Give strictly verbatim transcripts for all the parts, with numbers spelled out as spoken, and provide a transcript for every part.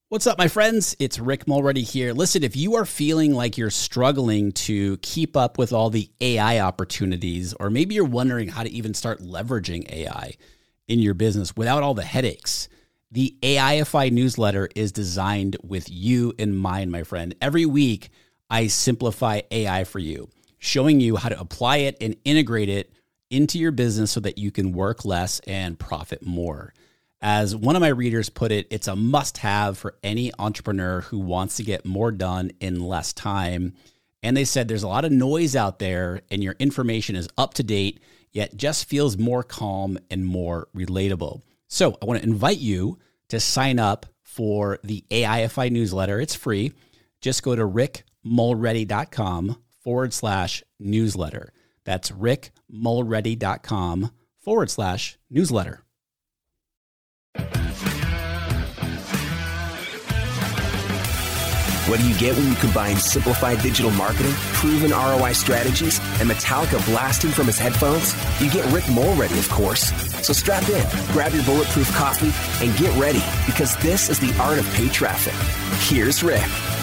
What's up, my friends? It's Rick Mulready here. Listen, if you are feeling like you're struggling to keep up with all the A I opportunities, or maybe you're wondering how to even start leveraging A I in your business without all the headaches, the A I F I newsletter is designed with you in mind, my friend. Every week, I simplify A I for you, showing you how to apply it and integrate it into your business so that you can work less and profit more. As one of my readers put it, it's a must-have for any entrepreneur who wants to get more done in less time. And they said there's a lot of noise out there and your information is up to date, yet just feels more calm and more relatable. So I want to invite you to sign up for the A I F I newsletter. It's free. Just go to rickmulready.com forward slash newsletter. That's rickmulready.com forward slash newsletter. What do you get when you combine simplified digital marketing, proven R O I strategies, and Metallica blasting from his headphones? You get Rick Mulready, of course. So strap in, grab your bulletproof coffee, and get ready, because this is the art of paid traffic. Here's Rick.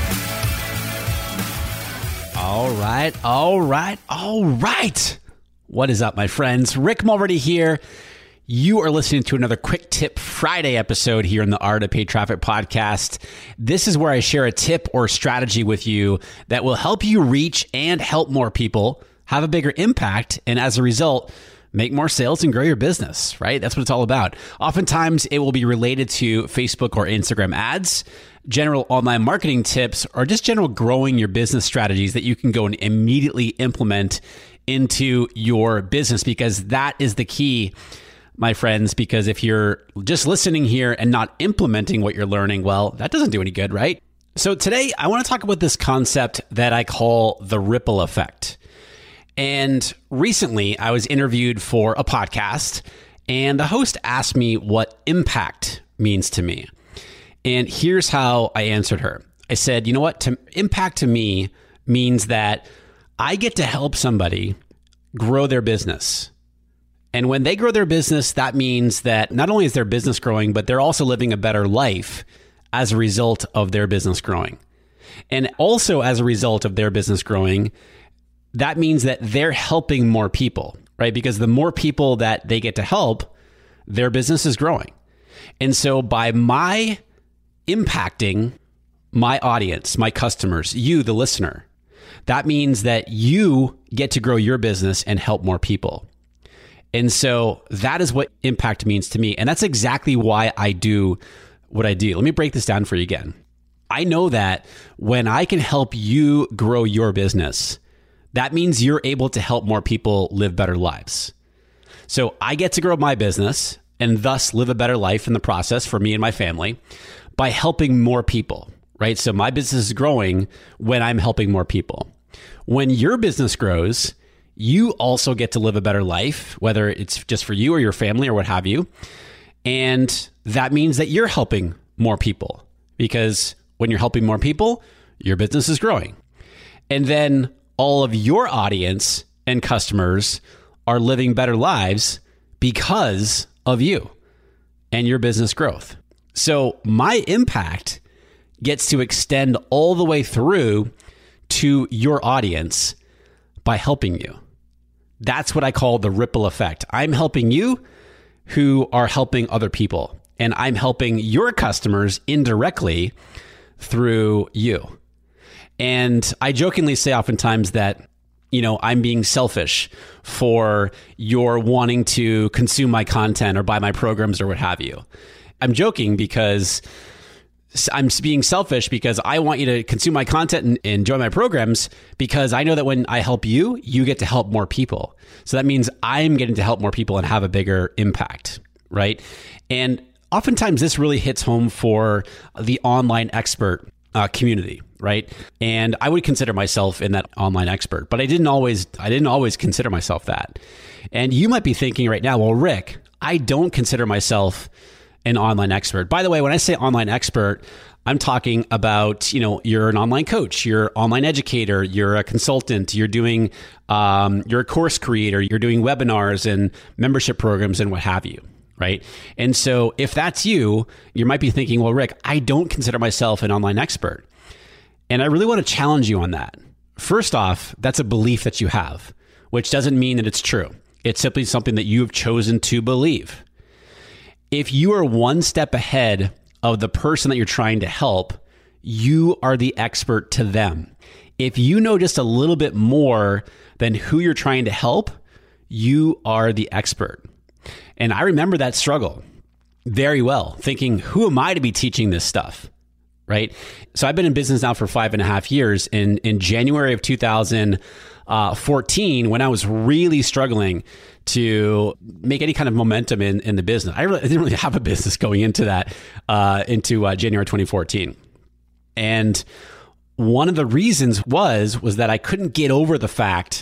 All right, all right, all right. What is up, my friends? Rick Mulready here. You are listening to another Quick Tip Friday episode here in the Art of Paid Traffic podcast. This is where I share a tip or strategy with you that will help you reach and help more people, have a bigger impact, and as a result, make more sales and grow your business, right? That's what it's all about. Oftentimes, it will be related to Facebook or Instagram ads, general online marketing tips, or just general growing your business strategies that you can go and immediately implement into your business, because that is the key, my friends, because if you're just listening here and not implementing what you're learning, well, that doesn't do any good, right? So today I want to talk about this concept that I call the ripple effect. And recently I was interviewed for a podcast and the host asked me what impact means to me. And here's how I answered her. I said, you know what? To, impact to me means that I get to help somebody grow their business. And when they grow their business, that means that not only is their business growing, but they're also living a better life as a result of their business growing. And also as a result of their business growing, that means that they're helping more people, right? Because the more people that they get to help, their business is growing. And so by my impacting my audience, my customers, you, the listener, that means that you get to grow your business and help more people. And so that is what impact means to me. And that's exactly why I do what I do. Let me break this down for you again. I know that when I can help you grow your business, that means you're able to help more people live better lives. So I get to grow my business and thus live a better life in the process for me and my family by helping more people, right? So my business is growing when I'm helping more people. When your business grows, you also get to live a better life, whether it's just for you or your family or what have you. And that means that you're helping more people, because when you're helping more people, your business is growing. And then all of your audience and customers are living better lives because of you and your business growth. So my impact gets to extend all the way through to your audience by helping you. That's what I call the ripple effect. I'm helping you who are helping other people, and I'm helping your customers indirectly through you. And I jokingly say oftentimes that, you know, I'm being selfish for your wanting to consume my content or buy my programs or what have you. I'm joking because I'm being selfish because I want you to consume my content and enjoy my programs, because I know that when I help you, you get to help more people. So that means I'm getting to help more people and have a bigger impact, right? And oftentimes this really hits home for the online expert uh, community, right? And I would consider myself in that online expert, but I didn't always, I didn't always consider myself that. And you might be thinking right now, well, Rick, I don't consider myself an online expert. By the way, when I say online expert, I'm talking about, you know, you're an online coach, you're an online educator, you're a consultant, you're doing, um, you're a course creator, you're doing webinars and membership programs and what have you. right? And so if that's you, you might be thinking, well, Rick, I don't consider myself an online expert. And I really want to challenge you on that. First off, that's a belief that you have, which doesn't mean that it's true. It's simply something that you have chosen to believe. If you are one step ahead of the person that you're trying to help, you are the expert to them. If you know just a little bit more than who you're trying to help, you are the expert. And I remember that struggle very well, thinking, who am I to be teaching this stuff? Right? So I've been in business now for five and a half years. And in January of two thousand fourteen, when I was really struggling to make any kind of momentum in, in the business, I, really, I didn't really have a business going into that, uh, into uh, January twenty fourteen. And one of the reasons was, was that I couldn't get over the fact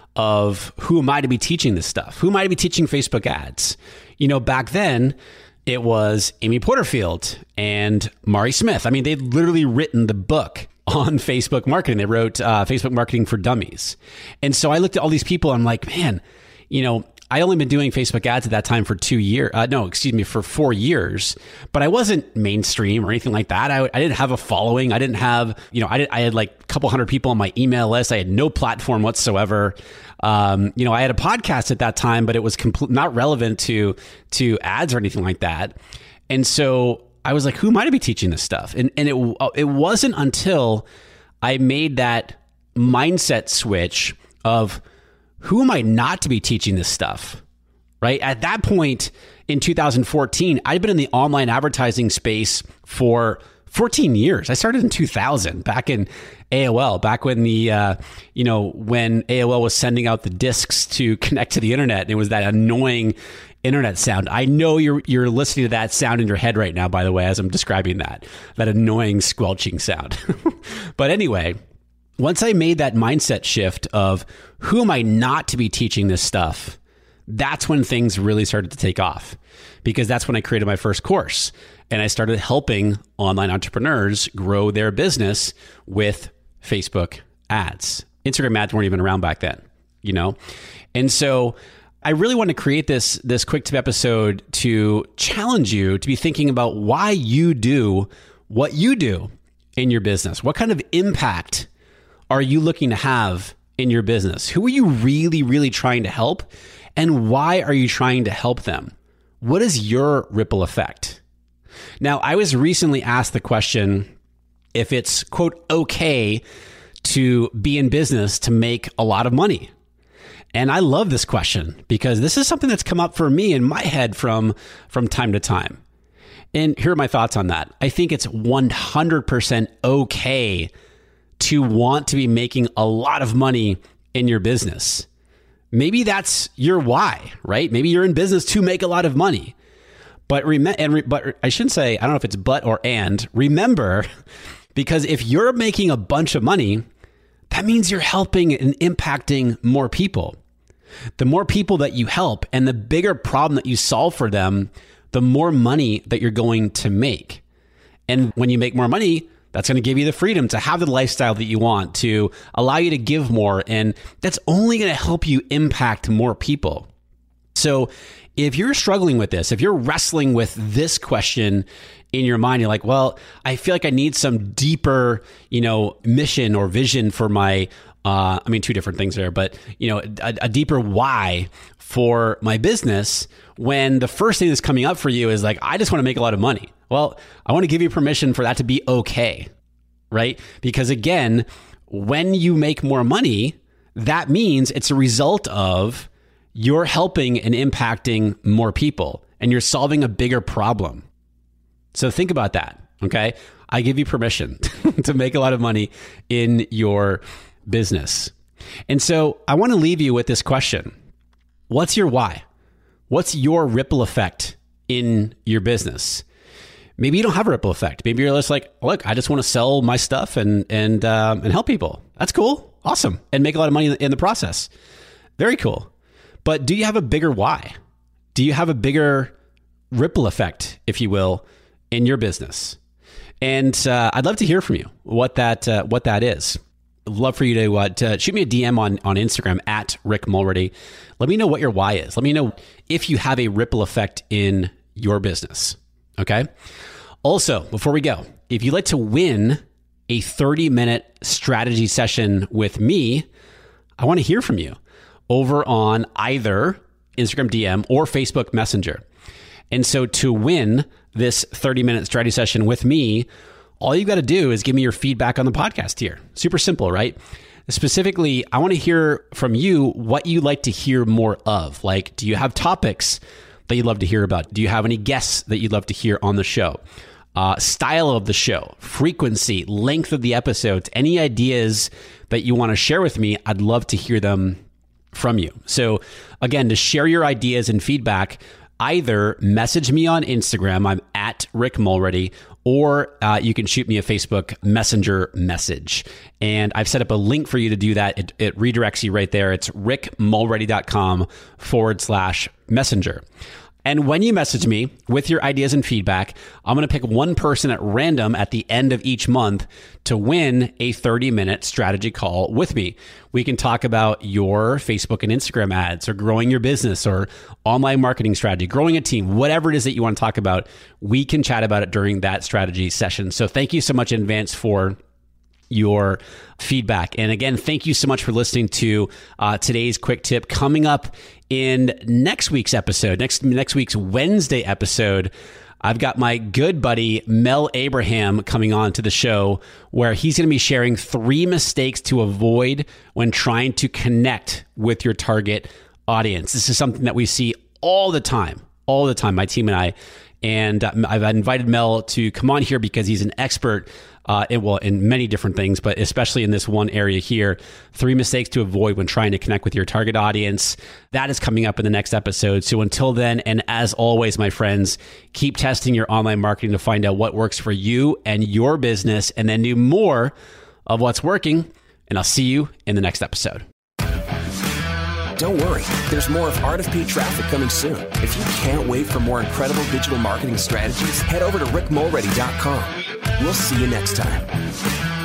of who am I to be teaching this stuff? Who am I to be teaching Facebook ads? You know, back then, it was Amy Porterfield and Mari Smith. I mean, they'd literally written the book on Facebook marketing. They wrote uh, Facebook Marketing for Dummies. And so I looked at all these people. I'm like, man, you know, I only been doing Facebook ads at that time for two years. Uh, no, excuse me, for four years. But I wasn't mainstream or anything like that. I, I didn't have a following. I didn't have, you know, I, did, I had like a couple hundred people on my email list. I had no platform whatsoever. Um, you know, I had a podcast at that time, but it was complete, not relevant to to ads or anything like that. And so I was like, who am I to be teaching this stuff? And and it it wasn't until I made that mindset switch of who am I not to be teaching this stuff, right? At that point in two thousand fourteen, I'd been in the online advertising space for fourteen years. I started in two thousand, back in A O L, back when the, uh, you know, when A O L was sending out the discs to connect to the internet. And it was that annoying internet sound. I know you're you're listening to that sound in your head right now, by the way, as I'm describing that, that annoying squelching sound. But anyway, once I made that mindset shift of who am I not to be teaching this stuff, that's when things really started to take off, because that's when I created my first course and I started helping online entrepreneurs grow their business with Facebook ads. Instagram ads weren't even around back then, you know? And so I really want to create this, this quick tip episode to challenge you to be thinking about why you do what you do in your business. What kind of impact are you looking to have in your business? Who are you really, really trying to help? And why are you trying to help them? What is your ripple effect? Now, I was recently asked the question if it's, quote, okay to be in business to make a lot of money. And I love this question because this is something that's come up for me in my head from, from time to time. And here are my thoughts on that. I think it's one hundred percent okay to want to be making a lot of money in your business. Maybe that's your why, right? Maybe you're in business to make a lot of money. But rem- and re- but I shouldn't say, I don't know if it's but or and. Remember, because if you're making a bunch of money, that means you're helping and impacting more people. The more people that you help and the bigger problem that you solve for them, the more money that you're going to make. And when you make more money, that's going to give you the freedom to have the lifestyle that you want, to allow you to give more. And that's only going to help you impact more people. So if you're struggling with this, if you're wrestling with this question in your mind, you're like, well, I feel like I need some deeper, you know, mission or vision for my, uh, I mean, two different things there, but, you know, a, a deeper why for my business, when the first thing that's coming up for you is like, I just want to make a lot of money. Well, I want to give you permission for that to be okay, right? Because again, when you make more money, that means it's a result of you're helping and impacting more people and you're solving a bigger problem. So think about that, okay? I give you permission to make a lot of money in your business. And so I want to leave you with this question. What's your why? What's your ripple effect in your business? Maybe you don't have a ripple effect. Maybe you're just like, look, I just want to sell my stuff and and um, and help people. That's cool. Awesome. And make a lot of money in the process. Very cool. But do you have a bigger why? Do you have a bigger ripple effect, if you will, in your business? And uh, I'd love to hear from you what that uh, what that is. I'd love for you to, uh, to shoot me a D M on, on Instagram at Rick Mulready. Let me know what your why is. Let me know if you have a ripple effect in your business. Okay. Also, before we go, if you'd like to win a thirty minute strategy session with me, I want to hear from you over on either Instagram D M or Facebook Messenger. And so to win this thirty minute strategy session with me, all you got to do is give me your feedback on the podcast here. Super simple, right? Specifically, I want to hear from you what you like to hear more of. Like, do you have topics that you'd love to hear about? Do you have any guests that you'd love to hear on the show? Uh, style of the show, frequency, length of the episodes, any ideas that you want to share with me, I'd love to hear them from you. So again, to share your ideas and feedback, either message me on Instagram, I'm at Rick Mulready, or uh, you can shoot me a Facebook Messenger message. And I've set up a link for you to do that. It, it redirects you right there. It's rickmulready.com forward slash messenger. And when you message me with your ideas and feedback, I'm going to pick one person at random at the end of each month to win a thirty minute strategy call with me. We can talk about your Facebook and Instagram ads, or growing your business, or online marketing strategy, growing a team, whatever it is that you want to talk about. We can chat about it during that strategy session. So thank you so much in advance for your feedback. And again, thank you so much for listening to uh, today's quick tip. Coming up in next week's episode, next next week's Wednesday episode, I've got my good buddy Mel Abraham coming on to the show, where he's going to be sharing three mistakes to avoid when trying to connect with your target audience. This is something that we see all the time, all the time, my team and I. And uh, I've invited Mel to come on here because he's an expert uh, in, well, in many different things, but especially in this one area here. Three mistakes to avoid when trying to connect with your target audience. That is coming up in the next episode. So until then, and as always, my friends, keep testing your online marketing to find out what works for you and your business, and then do more of what's working. And I'll see you in the next episode. Don't worry, there's more of Art of Paid Traffic coming soon. If you can't wait for more incredible digital marketing strategies, head over to rick mulready dot com. We'll see you next time.